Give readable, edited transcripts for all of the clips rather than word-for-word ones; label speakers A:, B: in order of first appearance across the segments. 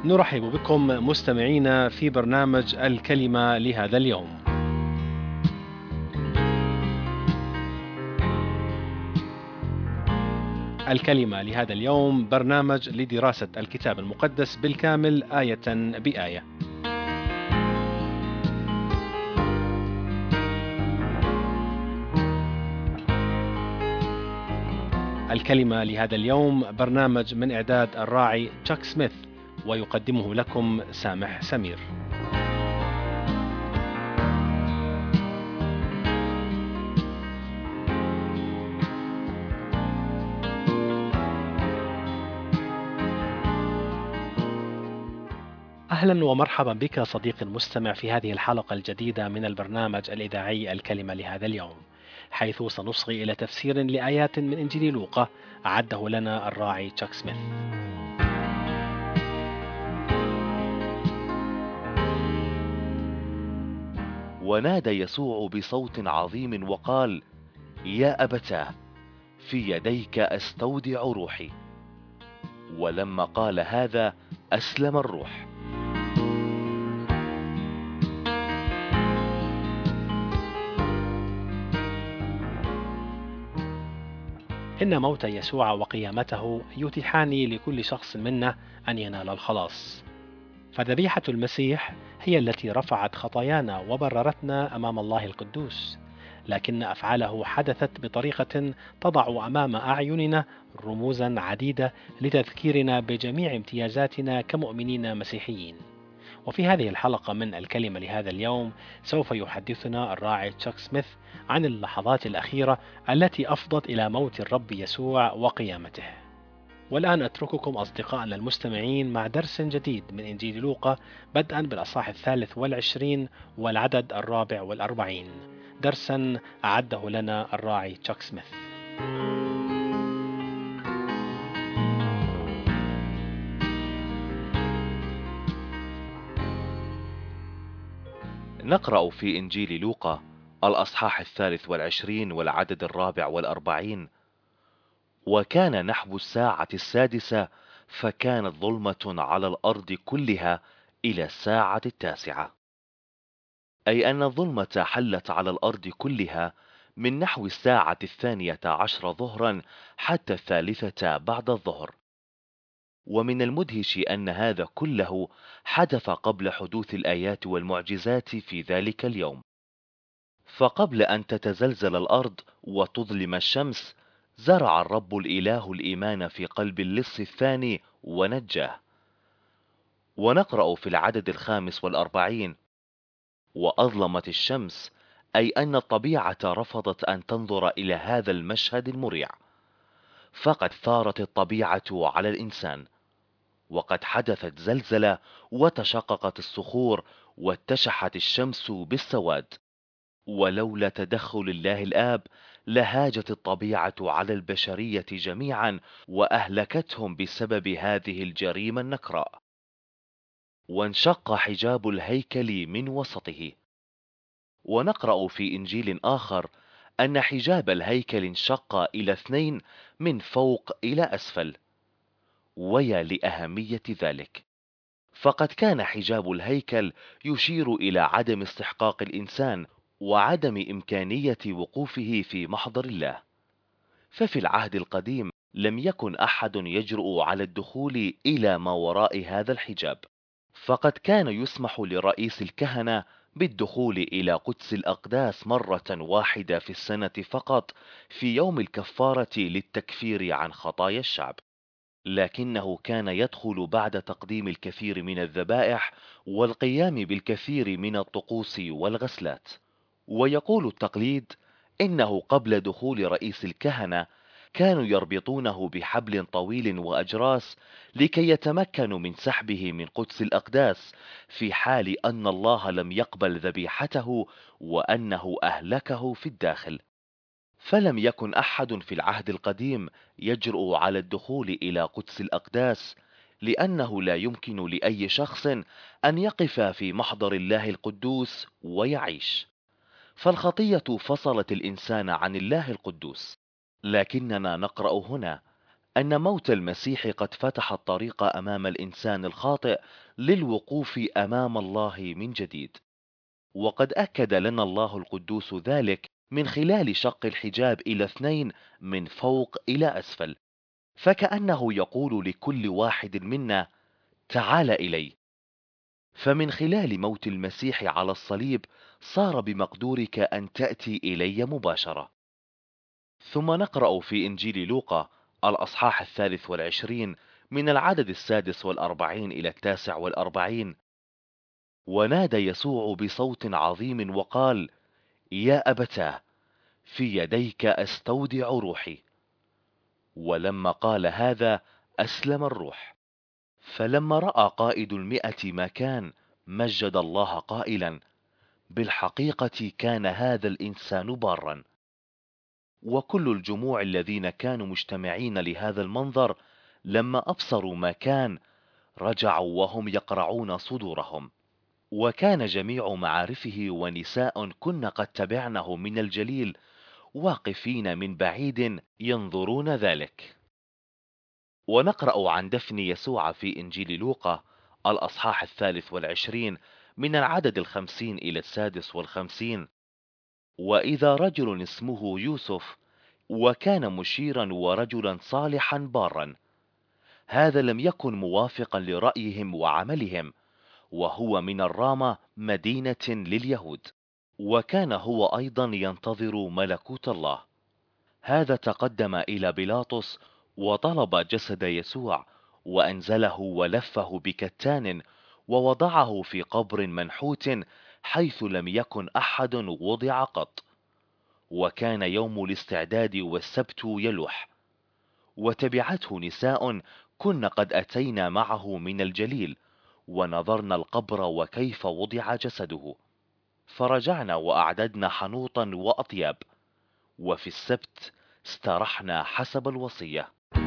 A: نرحب بكم مستمعينا في برنامج الكلمة لهذا اليوم. الكلمة لهذا اليوم برنامج لدراسة الكتاب المقدس بالكامل آية بآية. الكلمة لهذا اليوم برنامج من إعداد الراعي تشاك سميث، ويقدمه لكم سامح سمير. أهلا ومرحبا بك صديقي المستمع في هذه الحلقة الجديدة من البرنامج الإذاعي الكلمة لهذا اليوم، حيث سنصغي إلى تفسير لآيات من إنجيل لوقا أعده لنا الراعي تشاك سميث.
B: ونادى يسوع بصوت عظيم وقال: يا أبتاه، في يديك أستودع روحي. ولما قال هذا أسلم الروح.
A: إن موت يسوع وقيامته يتيحان لكل شخص منا أن ينال الخلاص، فذبيحة المسيح هي التي رفعت خطايانا وبررتنا أمام الله القدوس، لكن أفعاله حدثت بطريقة تضع أمام أعيننا رموزا عديدة لتذكيرنا بجميع امتيازاتنا كمؤمنين مسيحيين. وفي هذه الحلقة من الكلمة لهذا اليوم سوف يحدثنا الراعي تشاك سميث عن اللحظات الأخيرة التي أفضت إلى موت الرب يسوع وقيامته. والآن أترككم أصدقائنا المستمعين مع درس جديد من إنجيل لوقا، بدءا بالأصحاح 23 والعدد 44، درسا أعده لنا الراعي تشاك سميث.
B: نقرأ في إنجيل لوقا الأصحاح 23 والعدد 44: وكان نحو الساعة 6، فكانت ظلمة على الأرض كلها إلى الساعة 9، أي أن الظلمة حلت على الأرض كلها من نحو الساعة 12 ظهرا حتى 3 بعد الظهر. ومن المدهش أن هذا كله حدث قبل حدوث الآيات والمعجزات في ذلك اليوم. فقبل أن تتزلزل الأرض وتظلم الشمس، زرع الرب الإله الإيمان في قلب اللص الثاني ونجاه. ونقرأ في العدد 45: وأظلمت الشمس، أي أن الطبيعة رفضت أن تنظر إلى هذا المشهد المريع، فقد ثارت الطبيعة على الإنسان، وقد حدثت زلزلة وتشققت الصخور واتشحت الشمس بالسواد. ولولا تدخل الله الآب لهاجت الطبيعة على البشرية جميعا وأهلكتهم بسبب هذه الجريمة النكراء. وانشق حجاب الهيكل من وسطه. ونقرأ في إنجيل آخر أن حجاب الهيكل انشق إلى 2 من فوق إلى أسفل. ويا لأهمية ذلك، فقد كان حجاب الهيكل يشير إلى عدم استحقاق الإنسان وعدم إمكانية وقوفه في محضر الله. ففي العهد القديم لم يكن أحد يجرؤ على الدخول إلى ما وراء هذا الحجاب، فقد كان يسمح لرئيس الكهنة بالدخول إلى قدس الأقداس مرة واحدة في السنة فقط، في يوم الكفارة للتكفير عن خطايا الشعب، لكنه كان يدخل بعد تقديم الكثير من الذبائح والقيام بالكثير من الطقوس والغسلات. ويقول التقليد إنه قبل دخول رئيس الكهنة كانوا يربطونه بحبل طويل وأجراس لكي يتمكنوا من سحبه من قدس الأقداس في حال أن الله لم يقبل ذبيحته وأنه أهلكه في الداخل. فلم يكن أحد في العهد القديم يجرؤ على الدخول إلى قدس الأقداس، لأنه لا يمكن لأي شخص أن يقف في محضر الله القدوس ويعيش. فالخطية فصلت الإنسان عن الله القدوس. لكننا نقرأ هنا أن موت المسيح قد فتح الطريق أمام الإنسان الخاطئ للوقوف أمام الله من جديد. وقد أكد لنا الله القدوس ذلك من خلال شق الحجاب إلى اثنين من فوق إلى أسفل، فكأنه يقول لكل واحد منا: تعال إلي. فمن خلال موت المسيح على الصليب صار بمقدورك أن تأتي إلي مباشرة. ثم نقرأ في إنجيل لوقا الأصحاح 23 من العدد 46 إلى 49: ونادى يسوع بصوت عظيم وقال: يا أبتاه، في يديك أستودع روحي. ولما قال هذا أسلم الروح. فلما رأى قائد 100 ما كان، مجد الله قائلا: بالحقيقة كان هذا الإنسان بارا. وكل الجموع الذين كانوا مجتمعين لهذا المنظر لما أبصروا ما كان رجعوا وهم يقرعون صدورهم. وكان جميع معارفه ونساء كن قد تبعنه من الجليل واقفين من بعيد ينظرون ذلك. ونقرأ عن دفن يسوع في إنجيل لوقا الأصحاح 23 من العدد 50 إلى 56: وإذا رجل اسمه يوسف، وكان مشيرا ورجلا صالحا بارا، هذا لم يكن موافقا لرأيهم وعملهم، وهو من الرامة مدينة لليهود، وكان هو أيضا ينتظر ملكوت الله. هذا تقدم إلى بيلاطس وطلب جسد يسوع، وأنزله ولفه بكتان ووضعه في قبر منحوت حيث لم يكن أحد وضع قط. وكان يوم الاستعداد والسبت يلوح، وتبعته نساء كن قد أتينا معه من الجليل، ونظرنا القبر وكيف وضع جسده، فرجعنا وأعددنا حنوطا وأطياب، وفي السبت استرحنا حسب الوصية.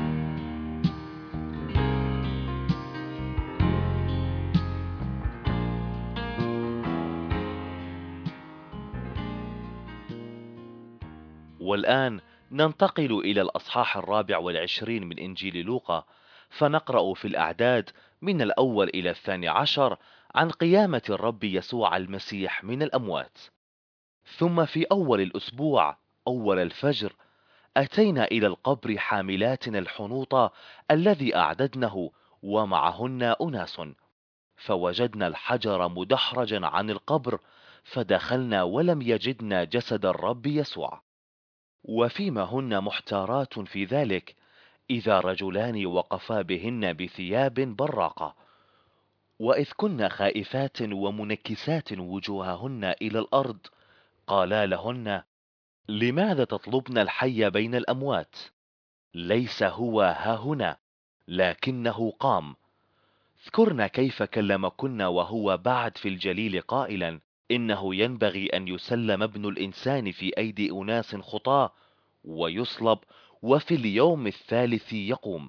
B: والآن ننتقل إلى الأصحاح 24 من إنجيل لوقا، فنقرأ في الأعداد من الأول إلى 12 عن قيامة الرب يسوع المسيح من الأموات. ثم في أول الأسبوع أول الفجر أتينا إلى القبر حاملات الحنوط الذي أعددنه ومعهن أناس، فوجدنا الحجر مدحرجا عن القبر، فدخلنا ولم يجدنا جسد الرب يسوع. وفيما هن محتارات في ذلك، إذا رجلان وقفا بهن بثياب براقة، وإذ كن خائفات ومنكسات وجوههن إلى الأرض، قالا لهن: لماذا تطلبن الحي بين الأموات؟ ليس هو هاهنا، لكنه قام. اذكرن كيف كلمكن وهو بعد في الجليل قائلا: إنه ينبغي أن يسلم ابن الإنسان في أيدي أناس خطاة ويصلب، وفي اليوم الثالث يقوم.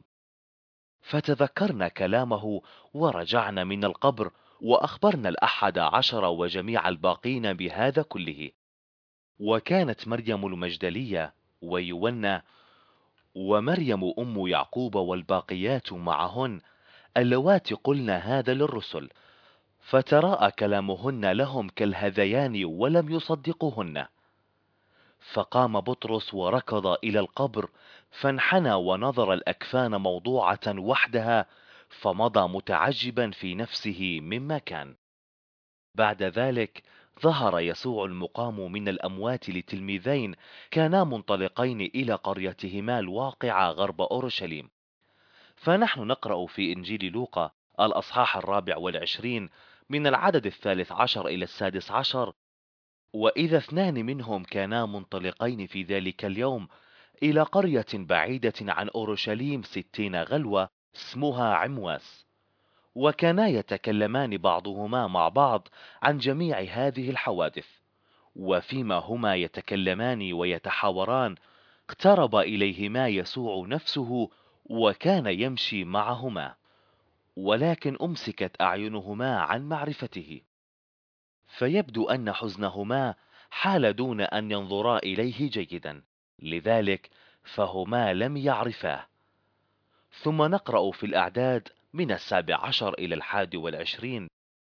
B: فتذكرن كلامه ورجعن من القبر، وأخبرنا 11 وجميع الباقين بهذا كله. وكانت مريم المجدلية ويونا ومريم أم يعقوب والباقيات معهن اللواتي قلن هذا للرسل، فتراءى كلامهن لهم كالهذيان ولم يصدقوهن. فقام بطرس وركض إلى القبر، فانحنى ونظر الأكفان موضوعة وحدها، فمضى متعجبا في نفسه مما كان. بعد ذلك ظهر يسوع المقام من الأموات لتلميذين كانا منطلقين إلى قريتهما الواقعة غرب أورشليم. فنحن نقرأ في إنجيل لوقا الأصحاح 24 من العدد 13 إلى 16: وإذا اثنان منهم كانا منطلقين في ذلك اليوم إلى قرية بعيدة عن أورشليم 60 غلوة اسمها عمواس، وكانا يتكلمان بعضهما مع بعض عن جميع هذه الحوادث. وفيما هما يتكلمان ويتحاوران اقترب إليهما يسوع نفسه، وكان يمشي معهما، ولكن أمسكت أعينهما عن معرفته، فيبدو أن حزنهما حال دون أن ينظرا إليه جيدا، لذلك فهما لم يعرفاه. ثم نقرأ في الأعداد من 17 إلى 21.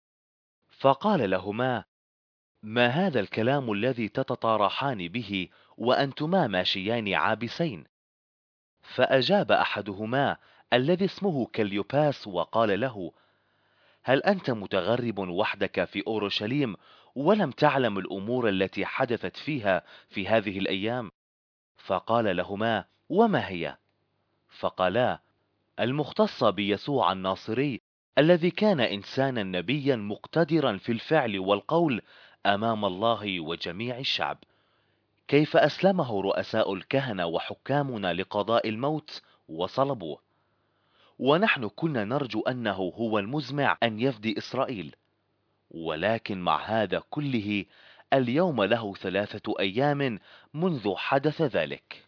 B: فقال لهما: ما هذا الكلام الذي تتطارحان به وأنتما ماشيان عابسين؟ فأجاب أحدهما الذي اسمه كليوباس وقال له: هل أنت متغرب وحدك في أورشليم ولم تعلم الأمور التي حدثت فيها في هذه الأيام؟ فقال لهما: وما هي؟ فقالا: المختصة بيسوع الناصري، الذي كان إنسانا نبيا مقتدرا في الفعل والقول أمام الله وجميع الشعب، كيف أسلمه رؤساء الكهنة وحكامنا لقضاء الموت وصلبوه، ونحن كنا نرجو أنه هو المزمع أن يفدي إسرائيل، ولكن مع هذا كله اليوم له 3 أيام منذ حدث ذلك.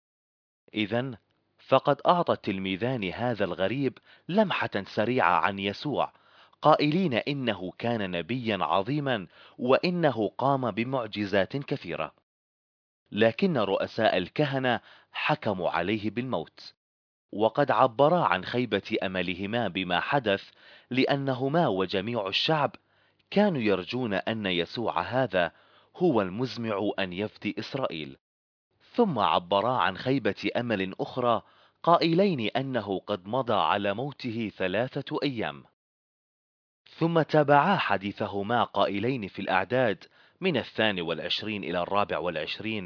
B: إذن فقد أعطى التلميذان هذا الغريب لمحة سريعة عن يسوع، قائلين إنه كان نبيا عظيما وإنه قام بمعجزات كثيرة، لكن رؤساء الكهنة حكموا عليه بالموت، وقد عبرا عن خيبة أملهما بما حدث، لأنهما وجميع الشعب كانوا يرجون أن يسوع هذا هو المزمع أن يفدي إسرائيل. ثم عبرا عن خيبة أمل أخرى، قائلين أنه قد مضى على موته 3 أيام. ثم تابعا حديثهما قائلين في الأعداد من 22 إلى 24: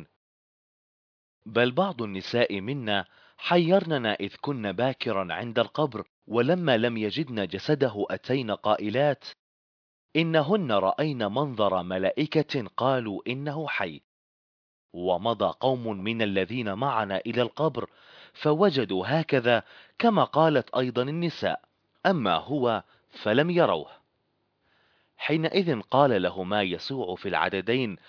B: بل بعض النساء منا حيرننا إذ كن باكرا عند القبر، ولما لم يجدن جسده أتين قائلات: إنهن رأين منظر ملائكة قالوا إنه حي. ومضى قوم من الذين معنا إلى القبر فوجدوا هكذا كما قالت أيضا النساء، أما هو فلم يروه. حينئذ قال لهما يسوع في العددين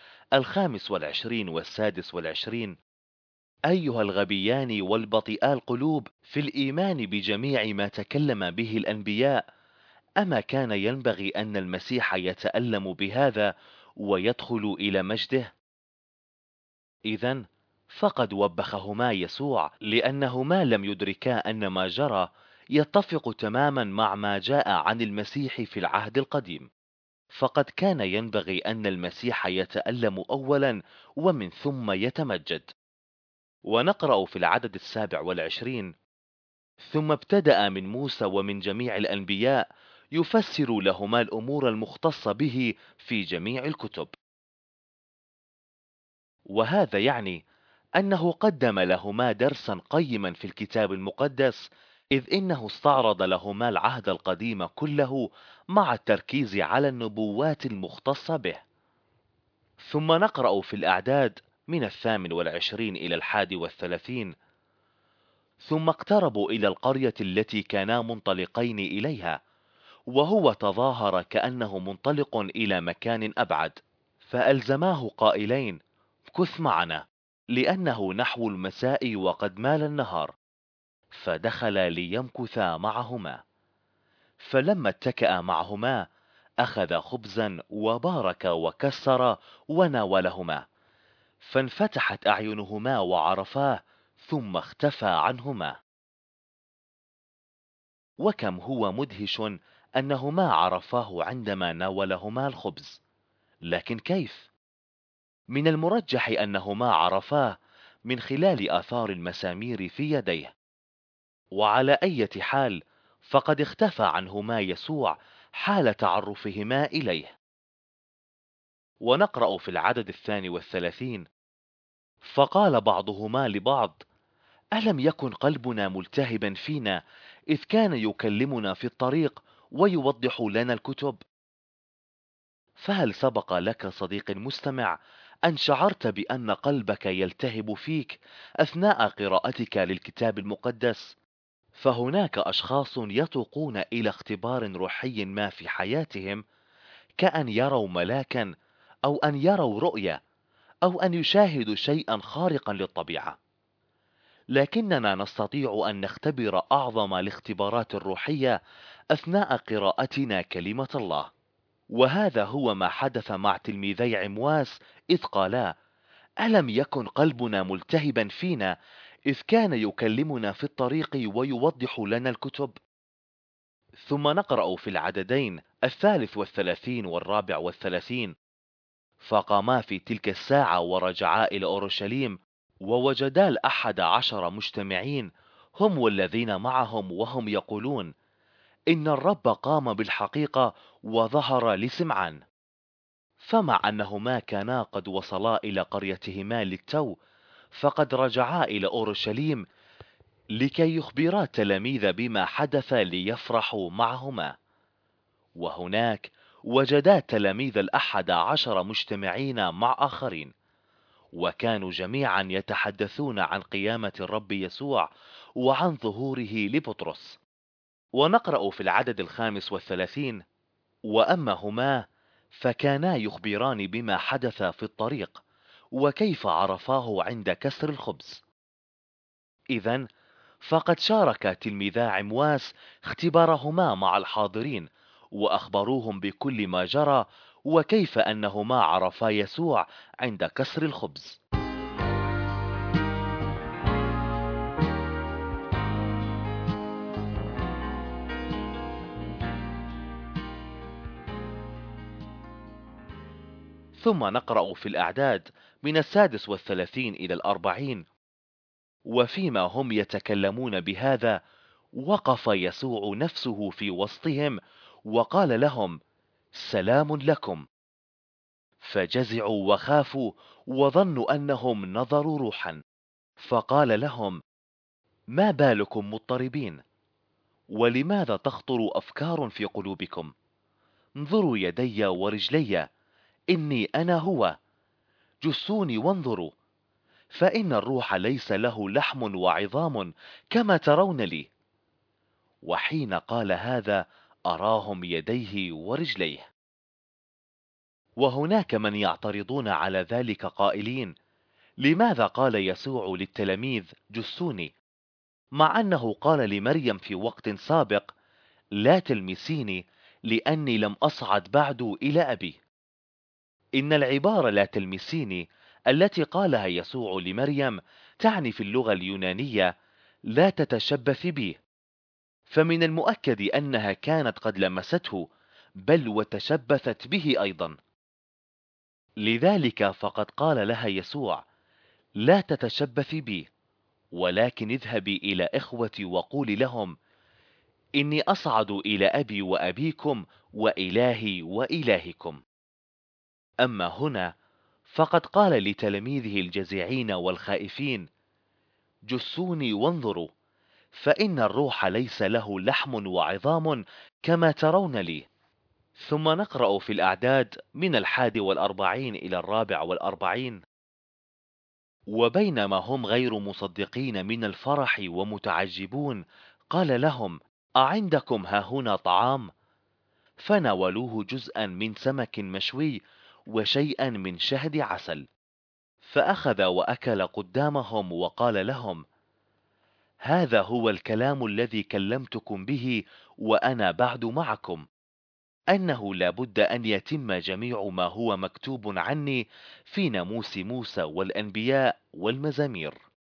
B: 25 و26: أيها الغبيان والبطيئا القلوب في الإيمان بجميع ما تكلم به الأنبياء، أما كان ينبغي أن المسيح يتألم بهذا ويدخل إلى مجده؟ إذن فقد وبخهما يسوع، لأنهما لم يدركا أن ما جرى يتفق تماما مع ما جاء عن المسيح في العهد القديم، فقد كان ينبغي أن المسيح يتألم أولا ومن ثم يتمجد. ونقرأ في العدد 27: ثم ابتدأ من موسى ومن جميع الأنبياء يفسر لهما الأمور المختصة به في جميع الكتب. وهذا يعني أنه قدم لهما درسا قيما في الكتاب المقدس، إذ إنه استعرض لهما العهد القديم كله مع التركيز على النبوات المختصة به. ثم نقرأ في الأعداد من 28 إلى 31: ثم اقتربوا إلى القرية التي كانا منطلقين إليها، وهو تظاهر كأنه منطلق إلى مكان أبعد، فألزماه قائلين: كث معنا، لأنه نحو المساء وقد مال النهار. فدخل ليمكثا معهما. فلما اتكأ معهما أخذ خبزا وبارك وكسر وناولهما، فانفتحت أعينهما وعرفاه، ثم اختفى عنهما. وكم هو مدهش أنهما عرفاه عندما ناولهما الخبز، لكن كيف؟ من المرجح أنهما عرفاه من خلال آثار المسامير في يديه. وعلى أي حال فقد اختفى عنهما يسوع حال تعرفهما إليه. ونقرأ في العدد 32: فقال بعضهما لبعض: ألم يكن قلبنا ملتهبا فينا إذ كان يكلمنا في الطريق ويوضح لنا الكتب؟ فهل سبق لك صديقي المستمع أن شعرت بأن قلبك يلتهب فيك أثناء قراءتك للكتاب المقدس؟ فهناك أشخاص يتوقون إلى اختبار روحي ما في حياتهم، كأن يروا ملاكا، أو أن يروا رؤية، أو أن يشاهدوا شيئا خارقا للطبيعة. لكننا نستطيع أن نختبر أعظم الاختبارات الروحية أثناء قراءتنا كلمة الله، وهذا هو ما حدث مع تلميذي عمواس، إذ قالا: ألم يكن قلبنا ملتهبا فينا إذ كان يكلمنا في الطريق ويوضح لنا الكتب. ثم نقرأ في العددين 33 و34: فقاما في تلك الساعة ورجعا إلى أورشليم، ووجدا 11 مجتمعين، هم والذين معهم، وهم يقولون: إن الرب قام بالحقيقة وظهر لسمعان. فمع أنهما كانا قد وصلا إلى قريتهما للتو، فقد رجعا إلى أورشليم لكي يخبرا التلاميذ بما حدث ليفرحوا معهما. وهناك وجدا التلاميذ 11 مجتمعين مع آخرين، وكانوا جميعا يتحدثون عن قيامة الرب يسوع وعن ظهوره لبطرس. ونقرأ في العدد 35: وأما هما فكانا يخبران بما حدث في الطريق، وكيف عرفاه عند كسر الخبز. إذن فقد شارك تلميذا عمواس اختبارهما مع الحاضرين، وأخبروهم بكل ما جرى، وكيف أنهما عرفا يسوع عند كسر الخبز. ثم نقرأ في الأعداد من 36 إلى 40: وفيما هم يتكلمون بهذا، وقف يسوع نفسه في وسطهم وقال لهم: سلام لكم. فجزعوا وخافوا وظنوا أنهم نظروا روحا. فقال لهم: ما بالكم مضطربين؟ ولماذا تخطر أفكار في قلوبكم؟ انظروا يدي ورجلي، إني أنا هو. جسوني وانظروا، فإن الروح ليس له لحم وعظام كما ترون لي. وحين قال هذا أراهم يديه ورجليه. وهناك من يعترضون على ذلك قائلين: لماذا قال يسوع للتلاميذ جسوني، مع أنه قال لمريم في وقت سابق: لا تلمسيني لأني لم أصعد بعد إلى أبي؟ إن العبارة لا تلمسيني التي قالها يسوع لمريم تعني في اللغة اليونانية لا تتشبث بي، فمن المؤكد أنها كانت قد لمسته، بل وتشبثت به أيضا. لذلك فقد قال لها يسوع: لا تتشبثي بي، ولكن اذهبي إلى إخوتي وقولي لهم: إني أصعد إلى أبي وأبيكم وإلهي وإلهكم. أما هنا فقد قال لتلاميذه الجزعين والخائفين: جسوني وانظروا، فإن الروح ليس له لحم وعظام كما ترون لي. ثم نقرأ في الأعداد من 41 إلى 44: وبينما هم غير مصدقين من الفرح ومتعجبون، قال لهم: أعندكم هاهنا طعام؟ فناولوه جزءا من سمك مشوي وشيئا من شهد عسل، فأخذ وأكل قدامهم وقال لهم: هذا هو الكلام الذي كلمتكم به وأنا بعد معكم، أنه لا بد أن يتم جميع ما هو مكتوب عني في ناموس موسى والأنبياء والمزامير.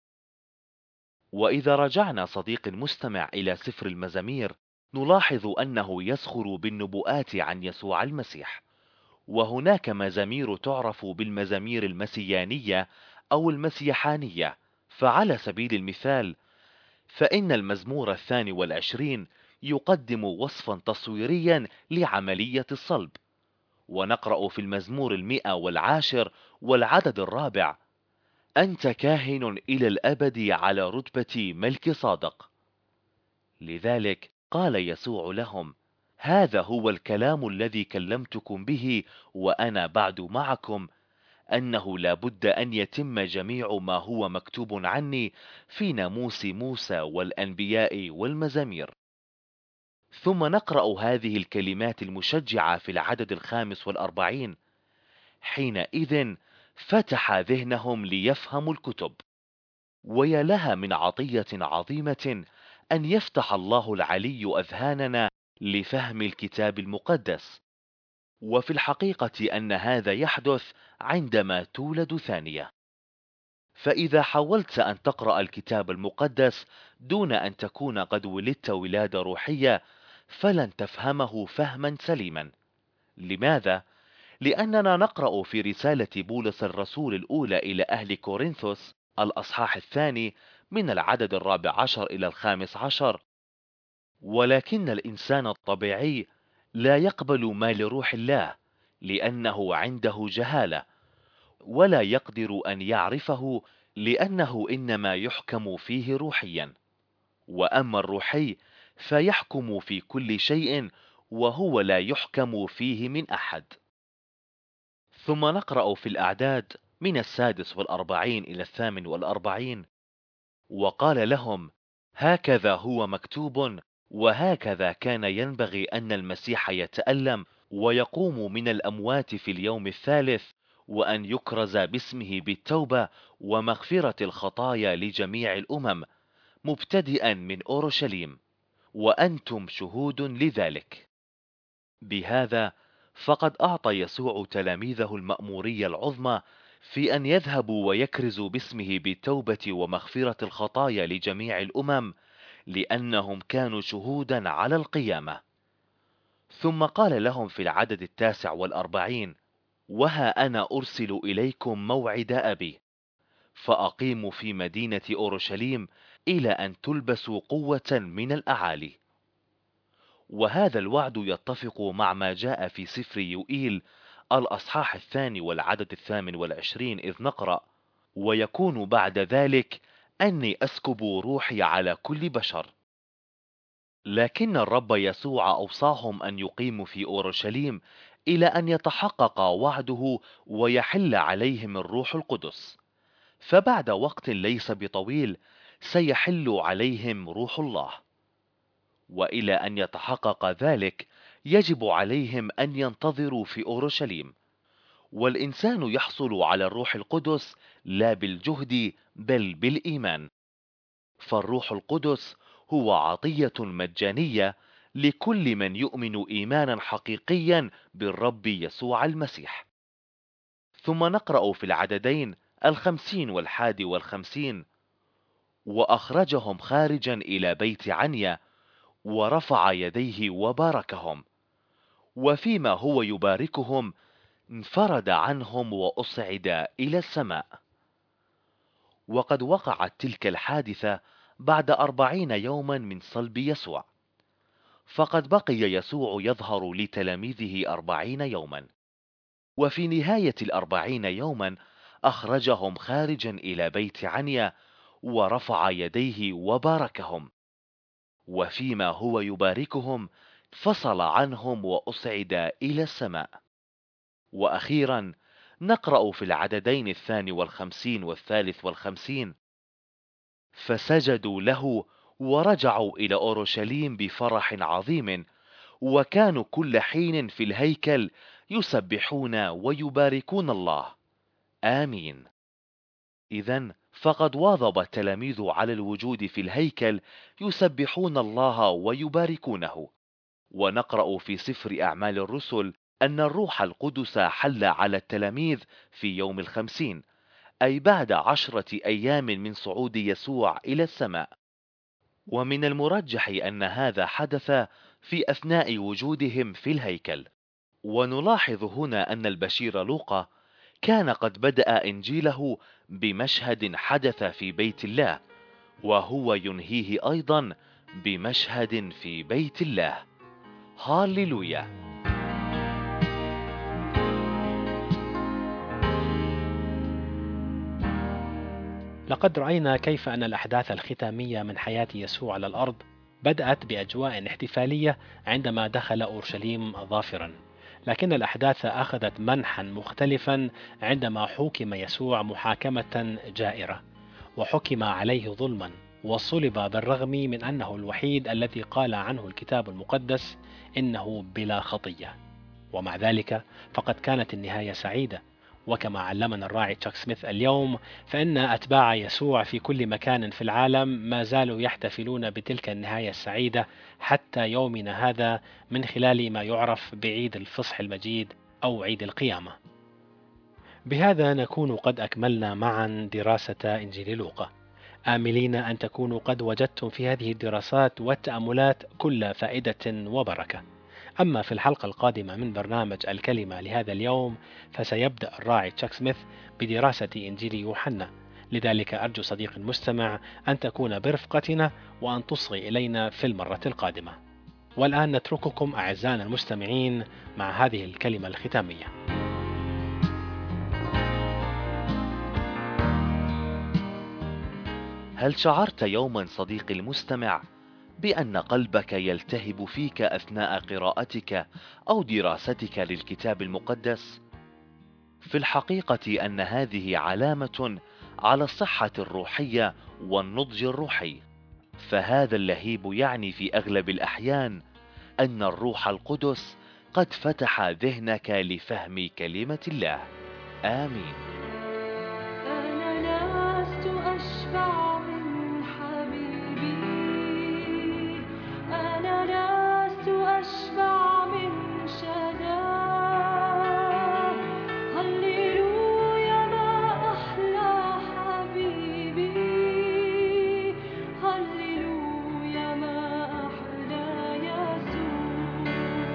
B: وإذا رجعنا صديق المستمع إلى سفر المزامير، نلاحظ أنه يسخر بالنبوءات عن يسوع المسيح. وهناك مزامير تعرف بالمزامير المسيانية أو المسيحانية. فعلى سبيل المثال، فإن المزمور 22 يقدم وصفا تصويريا لعملية الصلب. ونقرأ في المزمور 110 والعدد 4: أنت كاهن إلى الأبد على رتبة ملك صادق. لذلك قال يسوع لهم: هذا هو الكلام الذي كلمتكم به وأنا بعد معكم، أنه لا بد أن يتم جميع ما هو مكتوب عني في ناموس موسى والأنبياء والمزامير. ثم نقرأ هذه الكلمات المشجعة في العدد 45: حينئذ فتح ذهنهم ليفهموا الكتب. ويا لها من عطية عظيمة أن يفتح الله العلي أذهاننا لفهم الكتاب المقدس. وفي الحقيقة أن هذا يحدث عندما تولد ثانية. فإذا حاولت أن تقرأ الكتاب المقدس دون أن تكون قد ولدت ولادة روحية فلن تفهمه فهما سليما. لماذا؟ لأننا نقرأ في رسالة بولس الرسول الأولى إلى أهل كورنثوس الأصحاح 2 من العدد 14 إلى 15: ولكن الإنسان الطبيعي لا يقبل ما لروح الله لأنه عنده جهالة، ولا يقدر أن يعرفه لأنه إنما يحكم فيه روحيا. وأما الروحي فيحكم في كل شيء، وهو لا يحكم فيه من أحد. ثم نقرأ في الأعداد من 46 إلى 48: وقال لهم: هكذا هو مكتوب، وهكذا كان ينبغي أن المسيح يتألم ويقوم من الأموات في اليوم الثالث، وأن يكرز باسمه بالتوبة ومغفرة الخطايا لجميع الأمم، مبتدئا من أورشليم، وأنتم شهود لذلك. بهذا فقد أعطى يسوع تلاميذه المأمورية العظمى في أن يذهبوا ويكرزوا باسمه بالتوبة ومغفرة الخطايا لجميع الأمم، لأنهم كانوا شهودا على القيامة. ثم قال لهم في العدد 49: وها أنا أرسل إليكم موعد أبي، فأقيموا في مدينة أورشليم إلى أن تلبسوا قوة من الأعالي. وهذا الوعد يتفق مع ما جاء في سفر يوئيل الأصحاح 2 والعدد 28، إذ نقرأ: ويكون بعد ذلك أني أسكب روحي على كل بشر. لكن الرب يسوع أوصاهم أن يقيموا في أورشليم إلى أن يتحقق وعده ويحل عليهم الروح القدس، فبعد وقت ليس بطويل سيحل عليهم روح الله. وإلى أن يتحقق ذلك يجب عليهم أن ينتظروا في أورشليم. والإنسان يحصل على الروح القدس لا بالجهد بل بالإيمان، فالروح القدس هو عطية مجانية لكل من يؤمن إيمانا حقيقيا بالرب يسوع المسيح. ثم نقرأ في العددين 50 و51: وأخرجهم خارجا إلى بيت عنيا، ورفع يديه وباركهم، وفيما هو يباركهم انفرد عنهم وأصعد إلى السماء. وقد وقعت تلك الحادثة بعد 40 يوما من صلب يسوع، فقد بقي يسوع يظهر لتلاميذه 40 يوما، وفي نهاية 40 يوما أخرجهم خارجا إلى بيت عنيا ورفع يديه وباركهم، وفيما هو يباركهم فصل عنهم وأصعد إلى السماء. وأخيرا نقرأ في العددين 52 و53: فسجدوا له ورجعوا إلى أورشليم بفرح عظيم، وكانوا كل حين في الهيكل يسبحون ويباركون الله. آمين. إذن فقد واظب التلاميذ على الوجود في الهيكل يسبحون الله ويباركونه. ونقرأ في سفر أعمال الرسل أن الروح القدس حل على التلاميذ في يوم 50، أي بعد 10 أيام من صعود يسوع إلى السماء. ومن المرجح أن هذا حدث في أثناء وجودهم في الهيكل. ونلاحظ هنا أن البشير لوقا كان قد بدأ إنجيله بمشهد حدث في بيت الله، وهو ينهيه أيضا بمشهد في بيت الله. هاليلويا.
A: لقد رأينا كيف أن الأحداث الختامية من حياة يسوع على الأرض بدأت بأجواء احتفالية عندما دخل أورشليم ظافرا، لكن الأحداث أخذت منحا مختلفا عندما حُكم يسوع محاكمة جائرة، وحُكم عليه ظلما، وصلب بالرغم من أنه الوحيد الذي قال عنه الكتاب المقدس إنه بلا خطية. ومع ذلك فقد كانت النهاية سعيدة، وكما علمنا الراعي تشاك سميث اليوم، فإن أتباع يسوع في كل مكان في العالم ما زالوا يحتفلون بتلك النهاية السعيدة حتى يومنا هذا من خلال ما يعرف بعيد الفصح المجيد أو عيد القيامة. بهذا نكون قد أكملنا معا دراسة إنجيل لوقا، آملين أن تكونوا قد وجدتم في هذه الدراسات والتأملات كل فائدة وبركة. أما في الحلقة القادمة من برنامج الكلمة لهذا اليوم، فسيبدأ الراعي تشاك سميث بدراسة إنجيل يوحنا، لذلك أرجو صديقي المستمع أن تكون برفقتنا وأن تصغي إلينا في المرة القادمة. والآن نترككم أعزائنا المستمعين مع هذه الكلمة الختامية.
B: هل شعرت يوما صديقي المستمع بأن قلبك يلتهب فيك أثناء قراءتك أو دراستك للكتاب المقدس؟ في الحقيقة أن هذه علامة على الصحة الروحية والنضج الروحي، فهذا اللهيب يعني في أغلب الأحيان أن الروح القدس قد فتح ذهنك لفهم كلمة الله. آمين.
C: أنا لست أشبع من حبيبي، أنا لست أشبع من شذاه. هللويا ما أحلى حبيبي، هللويا ما أحلى يسوع،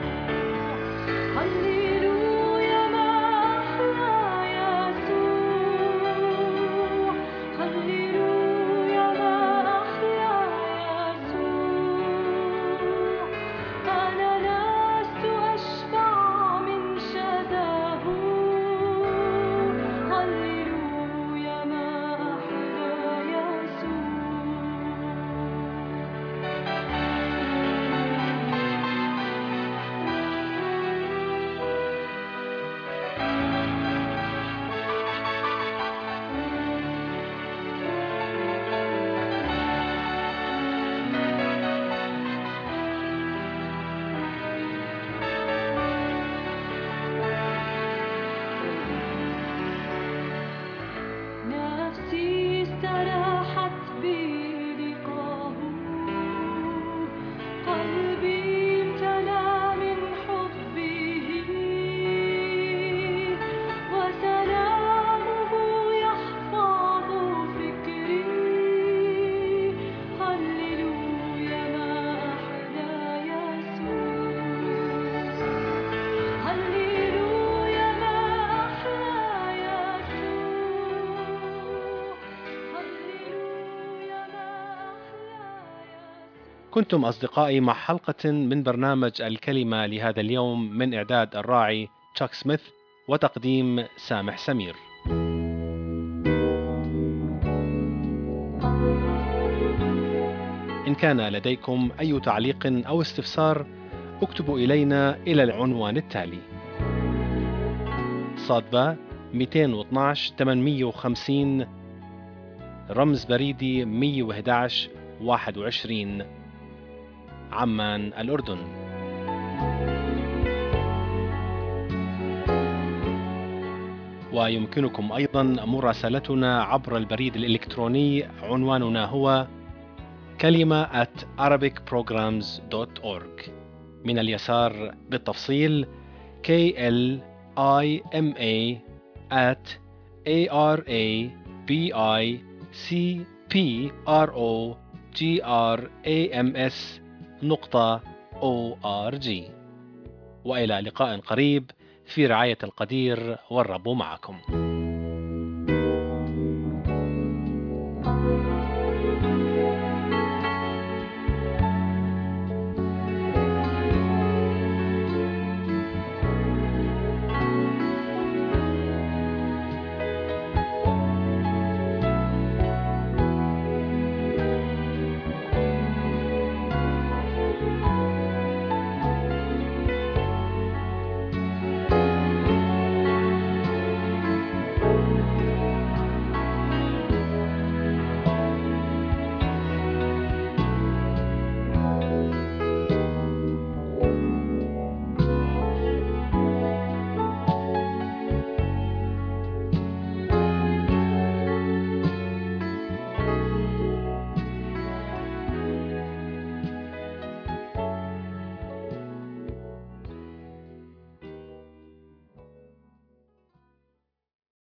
C: هللويا ما أحلى يسوع، هللويا ما أحلى يسوع. أنا لست أشبع من شذاه، هللويا ما أحلى يسوع. نفسي استراحت بلقاه، قلبي امتلأ من حبه، وسلامه يحفظ فكري. هللويا ما أحلى يسوع، هللويا ما أحلى يسوع، هللويا ما أحلى يسوع.
A: كنتم أصدقائي مع حلقة من برنامج الكلمة لهذا اليوم من إعداد الراعي تشاك سميث وتقديم سامح سمير. إن كان لديكم أي تعليق أو استفسار، اكتبوا إلينا إلى العنوان التالي: صادبة 212 850 رمز بريدي 111 21 عمان الأردن. ويمكنكم أيضا مراسلتنا عبر البريد الإلكتروني، عنواننا هو كلمة @arabicprograms.org. من اليسار بالتفصيل KLIMA@arabicprograms.org. وإلى لقاء قريب في رعاية القدير، والرب معكم.